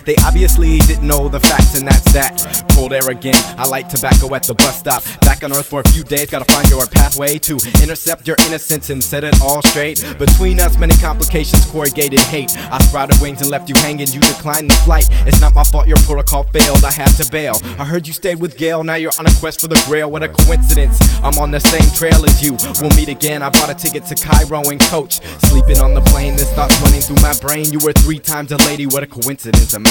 They obviously didn't know the facts, and that's that. Cold air again, I light tobacco at the bus stop. Back on earth for a few days, gotta find your pathway to intercept your innocence and set it all straight. Between us, many complications, corrugated hate. I sprouted wings and left you hanging, you declined the flight. It's not my fault your protocol failed, I had to bail. I heard you stayed with Gail, now you're on a quest for the grail. What a coincidence, I'm on the same trail as you. We'll meet again, I bought a ticket to Cairo and coach. Sleeping on the plane, this thoughts running through my brain. You were 3 times a lady, what a coincidence.